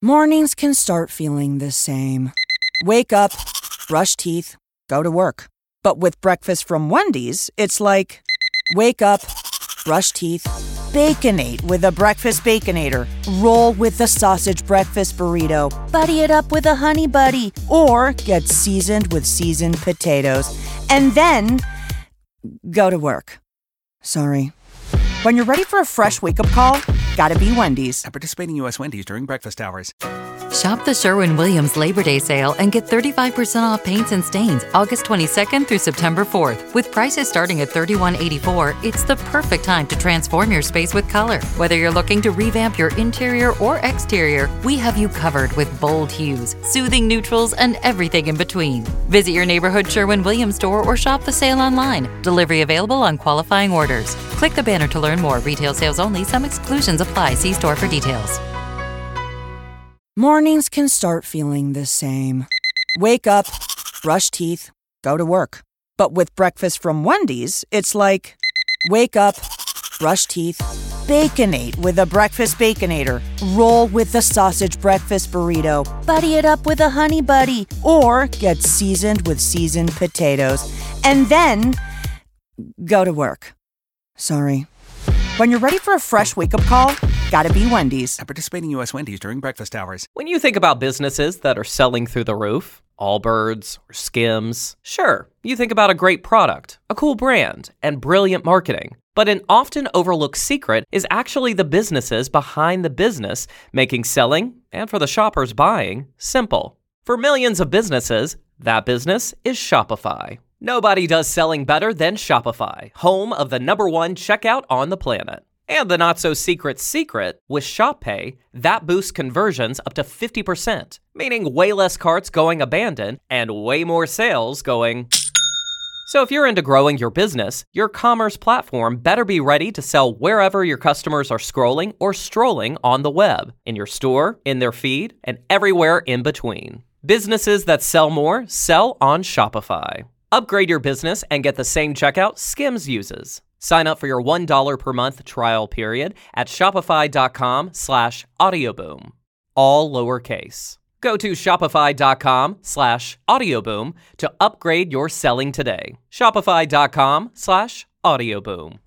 Mornings can start feeling the same. Wake up, brush teeth, go to work. But with breakfast from Wendy's, it's like, wake up, brush teeth, Baconate with a breakfast Baconator. Roll with the sausage breakfast burrito. Buddy it up with a Honey Buddy. Or get seasoned with seasoned potatoes. And then go to work. Sorry. When you're ready for a fresh wake-up call, gotta be Wendy's. At participating U.S. Wendy's during breakfast hours. Shop the Sherwin-Williams Labor Day sale and get 35% off paints and stains August 22nd through September 4th. With prices starting at $31.84, it's the perfect time to transform your space with color. Whether you're looking to revamp your interior or exterior, we have you covered with bold hues, soothing neutrals, and everything in between. Visit your neighborhood Sherwin-Williams store or shop the sale online. Delivery available on qualifying orders. Click the banner to learn more. Retail sales only. Some exclusions apply. See store for details. Mornings can start feeling the same. Wake up, brush teeth, go to work. But with breakfast from Wendy's, it's like, wake up, brush teeth, Baconate with a breakfast Baconator. Roll with the sausage breakfast burrito. Buddy it up with a Honey Buddy. Or get seasoned with seasoned potatoes. And then go to work. Sorry. When you're ready for a fresh wake-up call, gotta be Wendy's. At participating U.S. Wendy's during breakfast hours. When you think about businesses that are selling through the roof, Allbirds or Skims, sure, you think about a great product, a cool brand, and brilliant marketing. But an often overlooked secret is actually the businesses behind the business, making selling, and for the shoppers buying, simple. For millions of businesses, that business is Shopify. Nobody does selling better than Shopify, home of the #1 checkout on the planet. And the not-so-secret secret, with Shop Pay, that boosts conversions up to 50%, meaning way less carts going abandoned and way more sales going. So if you're into growing your business, your commerce platform better be ready to sell wherever your customers are scrolling or strolling on the web, in your store, in their feed, and everywhere in between. Businesses that sell more sell on Shopify. Upgrade your business and get the same checkout Skims uses. Sign up for your $1 per month trial period at shopify.com/audioboom. All lowercase. Go to shopify.com/audioboom to upgrade your selling today. Shopify.com/audioboom.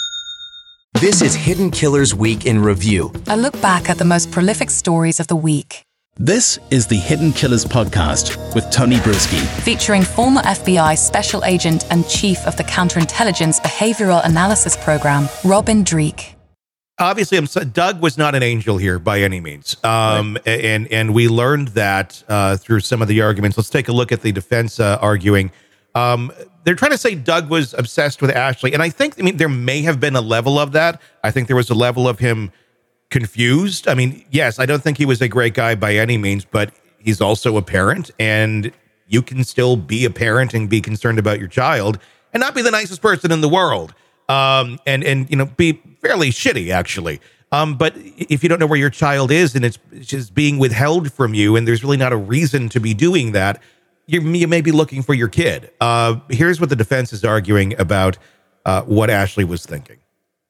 This is Hidden Killers Week in Review. A look back at the most prolific stories of the week. This is the Hidden Killers podcast with Tony Brueski. Featuring former FBI Special Agent and Chief of the Counterintelligence Behavioral Analysis Program, Robin Dreeke. Obviously, Doug was not an angel here by any means. And we learned that through some of the arguments. Let's take a look at the defense arguing. They're trying to say Doug was obsessed with Ashley. And I mean, there may have been a level of that. I think there was a level of him confused. I mean, yes, I don't think he was a great guy by any means, but he's also a parent, and you can still be a parent and be concerned about your child and not be the nicest person in the world. And you know, be fairly shitty, actually. But if you don't know where your child is and it's just being withheld from you, and there's really not a reason to be doing that, you may be looking for your kid. Here's what the defense is arguing about what Ashley was thinking.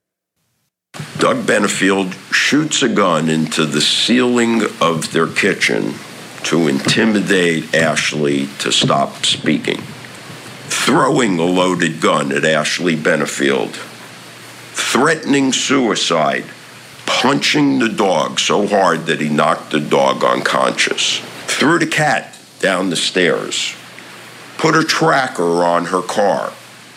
Doug Benefield shoots a gun into the ceiling of their kitchen to intimidate Ashley to stop speaking, throwing a loaded gun at Ashley Benefield, threatening suicide, punching the dog so hard that he knocked the dog unconscious, threw the cat down the stairs, put a tracker on her car.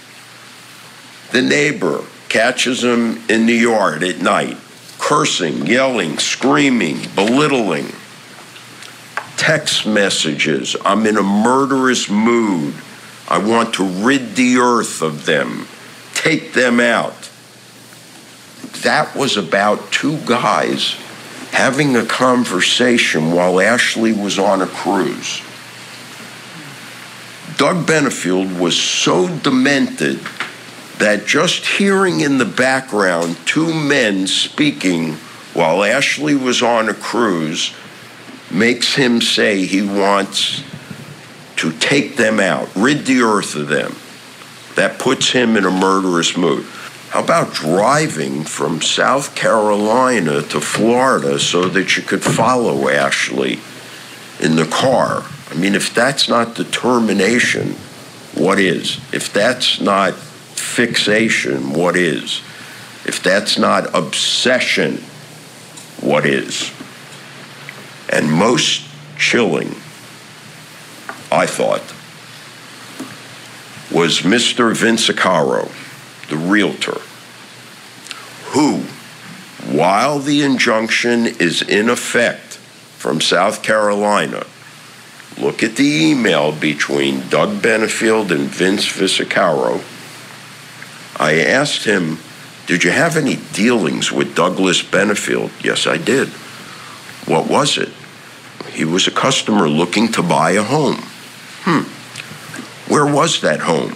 The neighbor catches him in the yard at night, cursing, yelling, screaming, belittling. Text messages, I'm in a murderous mood. I want to rid the earth of them. Take them out. That was about two guys having a conversation while Ashley was on a cruise. Doug Benefield was so demented that just hearing in the background two men speaking while Ashley was on a cruise makes him say he wants to take them out, rid the earth of them. That puts him in a murderous mood. How about driving from South Carolina to Florida so that you could follow Ashley in the car? I mean, if that's not determination, what is? If that's not fixation, what is? If that's not obsession, what is? And most chilling, I thought, was Mr. Vince Acaro, the realtor, who, while the injunction is in effect from South Carolina, look at the email between Doug Benefield and Vince Visacaro. I asked him, did you have any dealings with Douglas Benefield? Yes, I did. What was it? He was a customer looking to buy a home. Where was that home?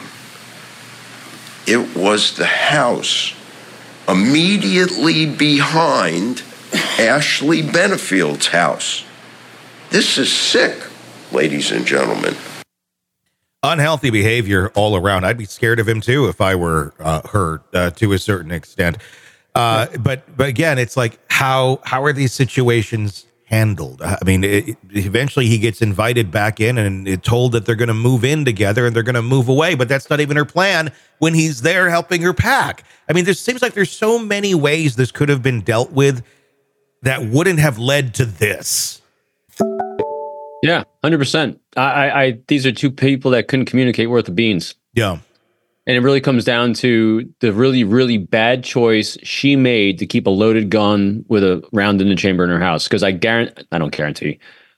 It was the house immediately behind Ashley Benefield's house. This is sick, ladies and gentlemen. Unhealthy behavior all around. I'd be scared of him too if I were her to a certain extent. But again, it's like how are these situations handled? I mean, eventually he gets invited back in and told that they're going to move in together and they're going to move away, but that's not even her plan when he's there helping her pack. I mean, there seems like there's so many ways this could have been dealt with that wouldn't have led to this. Yeah, 100%. I these are two people that couldn't communicate worth of beans. Yeah. And it really comes down to the really, really bad choice she made to keep a loaded gun with a round in the chamber in her house. Because I don't guarantee.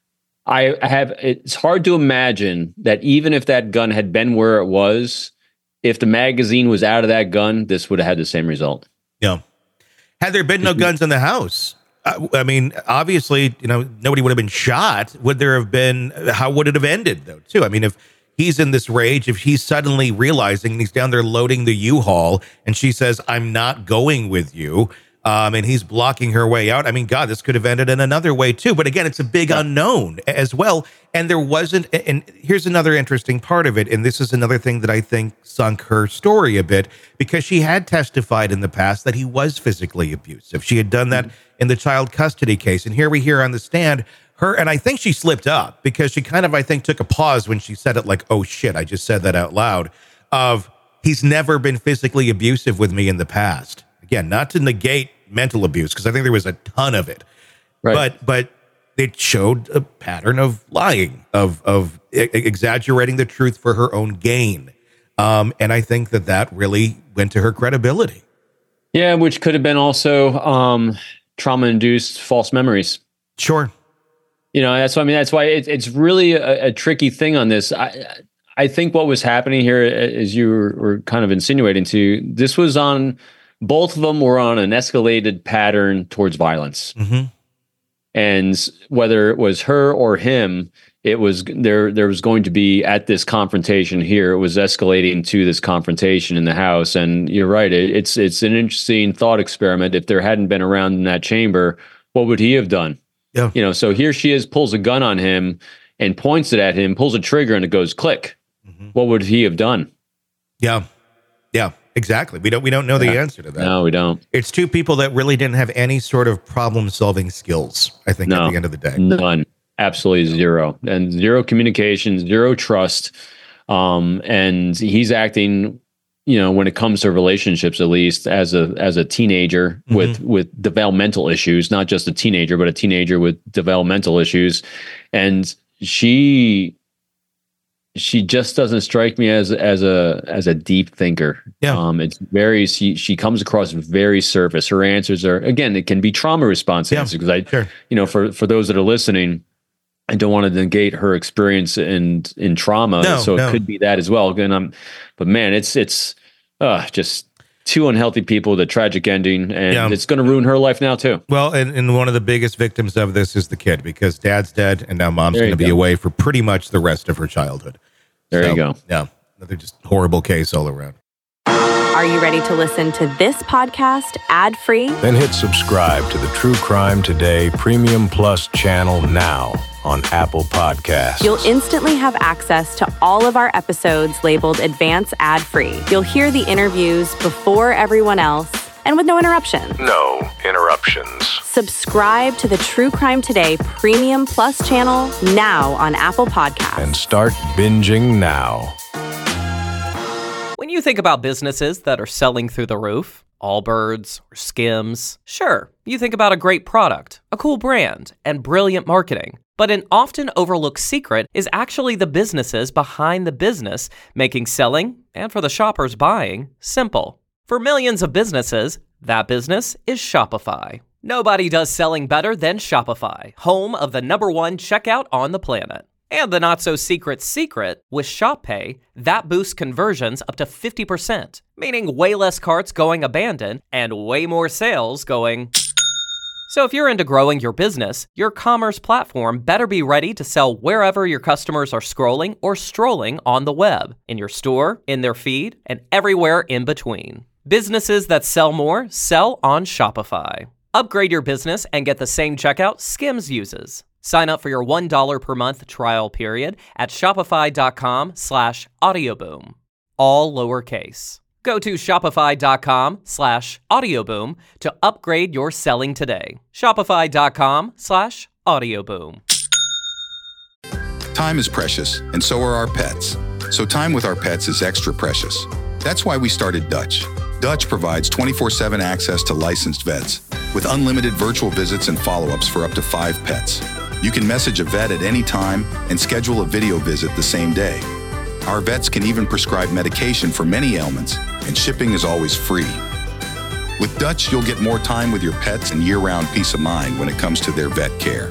It's hard to imagine that even if that gun had been where it was, if the magazine was out of that gun, this would have had the same result. Yeah. Had there been no guns in the house, I mean, obviously, nobody would have been shot. Would there have been? How would it have ended, though, too? I mean, if he's in this rage, if he's suddenly realizing he's down there loading the U-Haul and she says, I'm not going with you, and he's blocking her way out. I mean, God, this could have ended in another way, too. But again, it's a big unknown as well. And there wasn't. And here's another interesting part of it. And this is another thing that I think sunk her story a bit, because she had testified in the past that he was physically abusive. She had done that in the child custody case. And here we hear on the stand her, and I think she slipped up because she kind of, I think, took a pause when she said it, like, oh shit, I just said that out loud, of he's never been physically abusive with me in the past. Again, not to negate mental abuse, because I think there was a ton of it, right. But it showed a pattern of lying, of exaggerating the truth for her own gain. And I think that really went to her credibility. Yeah, which could have been also trauma-induced false memories. Sure. That's why it's really a tricky thing on this. I think what was happening here, as you were kind of insinuating to, this was both of them were on an escalated pattern towards violence. Mm-hmm. And whether it was her or him, it was there was going to be, at this confrontation here, it was escalating to this confrontation in the house. And you're right, it's an interesting thought experiment. If there hadn't been around in that chamber, what would he have done? Yeah. So here she is, pulls a gun on him and points it at him, pulls a trigger, and it goes click. Mm-hmm. What would he have done? Yeah. Exactly. We don't know the answer to that. No, we don't. It's two people that really didn't have any sort of problem-solving skills, I think, at the end of the day. None. Absolutely zero. And zero communication, zero trust. And he's acting, when it comes to relationships, at least, as a teenager with developmental issues, not just a teenager, but a teenager with developmental issues. And she just doesn't strike me as a deep thinker. Yeah. It's very, she comes across very surface. Her answers are, again, it can be trauma response answers, because for those that are listening, I don't want to negate her experience in trauma. It could be that as well. But man, it's just two unhealthy people with a tragic ending, and it's going to ruin her life now too. Well, and one of the biggest victims of this is the kid, because dad's dead and now mom's going to be away for pretty much the rest of her childhood. There you go. Yeah. Another just horrible case all around. Are you ready to listen to this podcast ad-free? Then hit subscribe to the True Crime Today Premium Plus channel now. on Apple Podcasts. You'll instantly have access to all of our episodes labeled Advance Ad-Free. You'll hear the interviews before everyone else and with no interruptions. No interruptions. Subscribe to the True Crime Today Premium Plus channel now on Apple Podcasts. And start binging now. When you think about businesses that are selling through the roof, Allbirds or Skims, sure, you think about a great product, a cool brand, and brilliant marketing. But an often overlooked secret is actually the businesses behind the business, making selling, and for the shoppers buying, simple. For millions of businesses, that business is Shopify. Nobody does selling better than Shopify, home of the #1 checkout on the planet. And the not-so-secret secret, with Shop Pay, that boosts conversions up to 50%, meaning way less carts going abandoned and way more sales going. So if you're into growing your business, your commerce platform better be ready to sell wherever your customers are scrolling or strolling on the web, in your store, in their feed, and everywhere in between. Businesses that sell more sell on Shopify. Upgrade your business and get the same checkout Skims uses. Sign up for your $1 per month trial period at shopify.com/audioboom. All lowercase. Go to shopify.com/audioboom to upgrade your selling today. Shopify.com/audioboom. Time is precious, and so are our pets. So time with our pets is extra precious. That's why we started Dutch. Dutch provides 24/7 access to licensed vets with unlimited virtual visits and follow-ups for up to 5 pets. You can message a vet at any time and schedule a video visit the same day. Our vets can even prescribe medication for many ailments, and shipping is always free. With Dutch, you'll get more time with your pets and year-round peace of mind when it comes to their vet care.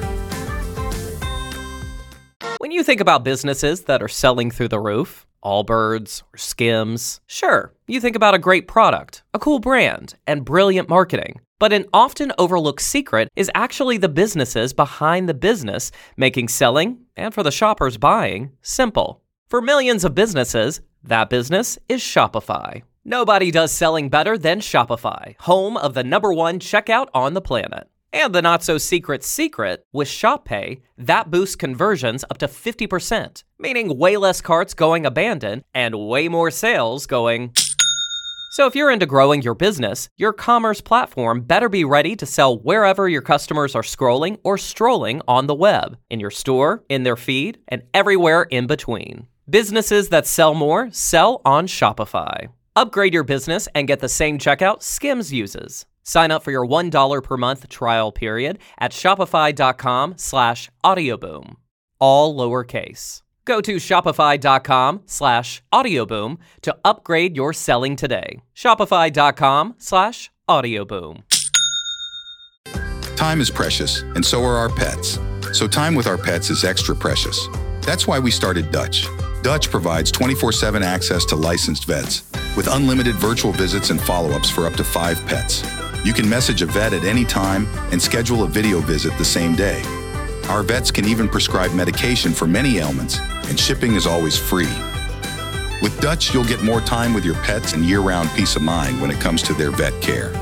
When you think about businesses that are selling through the roof, Allbirds or Skims, sure, you think about a great product, a cool brand, and brilliant marketing. But an often overlooked secret is actually the businesses behind the business, making selling, and for the shoppers buying, simple. For millions of businesses, that business is Shopify. Nobody does selling better than Shopify, home of the #1 checkout on the planet. And the not-so-secret secret, with Shop Pay, that boosts conversions up to 50%, meaning way less carts going abandoned and way more sales going. So if you're into growing your business, your commerce platform better be ready to sell wherever your customers are scrolling or strolling on the web, in your store, in their feed, and everywhere in between. Businesses that sell more sell on Shopify. Upgrade your business and get the same checkout Skims uses. Sign up for your $1 per month trial period at shopify.com/audioboom. All lowercase. Go to shopify.com/audioboom to upgrade your selling today. Shopify.com/audioboom. Time is precious, and so are our pets. So time with our pets is extra precious. That's why we started Dutch. Dutch provides 24/7 access to licensed vets with unlimited virtual visits and follow-ups for up to 5 pets. You can message a vet at any time and schedule a video visit the same day. Our vets can even prescribe medication for many ailments, and shipping is always free. With Dutch, you'll get more time with your pets and year-round peace of mind when it comes to their vet care.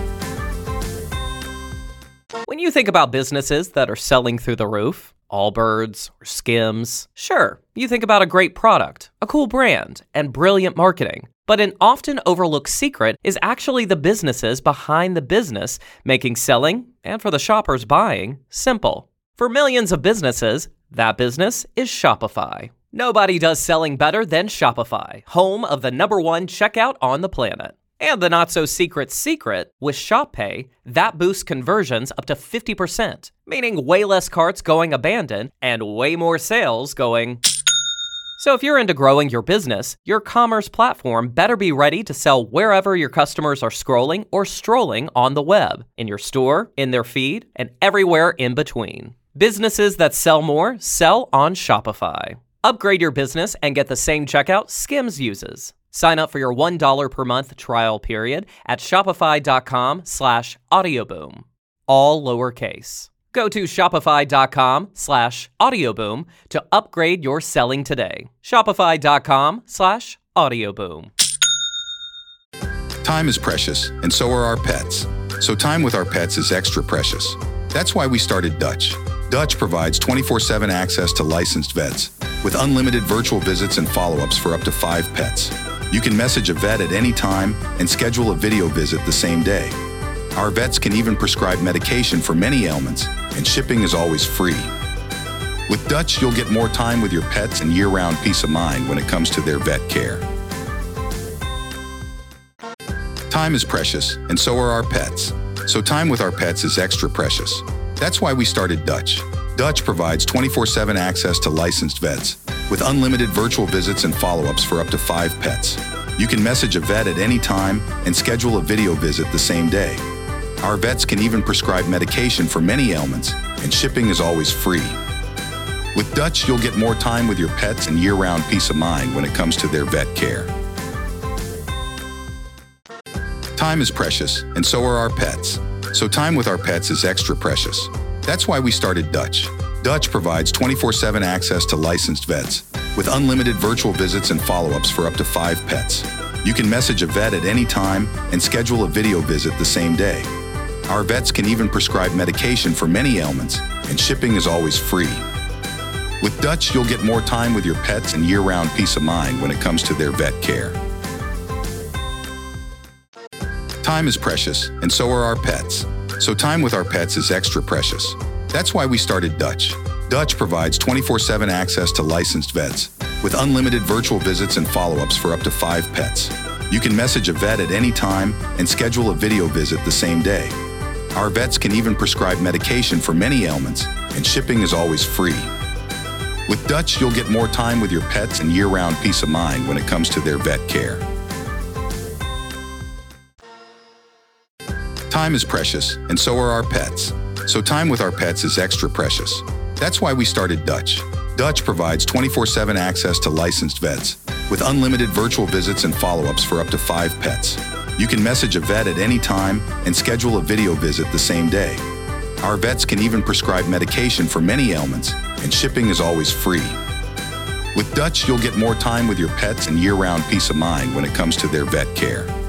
When you think about businesses that are selling through the roof, Allbirds or Skims, sure, you think about a great product, a cool brand, and brilliant marketing. But an often overlooked secret is actually the businesses behind the business, making selling, and for the shoppers buying, simple. For millions of businesses, that business is Shopify. Nobody does selling better than Shopify, home of the #1 checkout on the planet. And the not-so-secret secret, with Shop Pay, that boosts conversions up to 50%, meaning way less carts going abandoned and way more sales going. So if you're into growing your business, your commerce platform better be ready to sell wherever your customers are scrolling or strolling on the web, in your store, in their feed, and everywhere in between. Businesses that sell more sell on Shopify. Upgrade your business and get the same checkout Skims uses. Sign up for your $1 per month trial period at shopify.com/audioboom. All lowercase. Go to shopify.com/audioboom to upgrade your selling today. Shopify.com/audioboom. Time is precious, and so are our pets. So time with our pets is extra precious. That's why we started Dutch. Dutch provides 24/7 access to licensed vets with unlimited virtual visits and follow-ups for up to 5 pets. You can message a vet at any time and schedule a video visit the same day. Our vets can even prescribe medication for many ailments, and shipping is always free. With Dutch, you'll get more time with your pets and year-round peace of mind when it comes to their vet care. Time is precious, and so are our pets. So time with our pets is extra precious. That's why we started Dutch. Dutch provides 24/7 access to licensed vets with unlimited virtual visits and follow-ups for up to 5 pets. You can message a vet at any time and schedule a video visit the same day. Our vets can even prescribe medication for many ailments, and shipping is always free. With Dutch, you'll get more time with your pets and year-round peace of mind when it comes to their vet care. Time is precious, and so are our pets. So time with our pets is extra precious. That's why we started Dutch. Dutch provides 24/7 access to licensed vets with unlimited virtual visits and follow-ups for up to 5 pets. You can message a vet at any time and schedule a video visit the same day. Our vets can even prescribe medication for many ailments, and shipping is always free. With Dutch, you'll get more time with your pets and year-round peace of mind when it comes to their vet care. Time is precious, and so are our pets. So time with our pets is extra precious. That's why we started Dutch. Dutch provides 24/7 access to licensed vets with unlimited virtual visits and follow-ups for up to 5 pets. You can message a vet at any time and schedule a video visit the same day. Our vets can even prescribe medication for many ailments, and shipping is always free. With Dutch, you'll get more time with your pets and year-round peace of mind when it comes to their vet care. Time is precious, and so are our pets. So time with our pets is extra precious. That's why we started Dutch. Dutch provides 24/7 access to licensed vets with unlimited virtual visits and follow-ups for up to 5 pets. You can message a vet at any time and schedule a video visit the same day. Our vets can even prescribe medication for many ailments, and shipping is always free. With Dutch, you'll get more time with your pets and year-round peace of mind when it comes to their vet care.